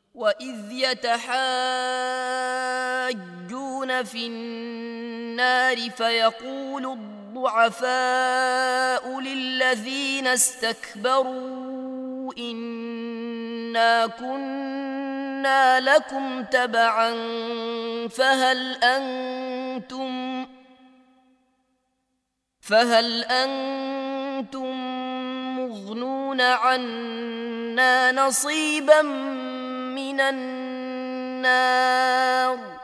وإذ يتحاجون في النار فيقول الضعفاء للذين استكبروا إنا كنا لكم تبعا فهل أنتم مغنون عنا نصيبا من النار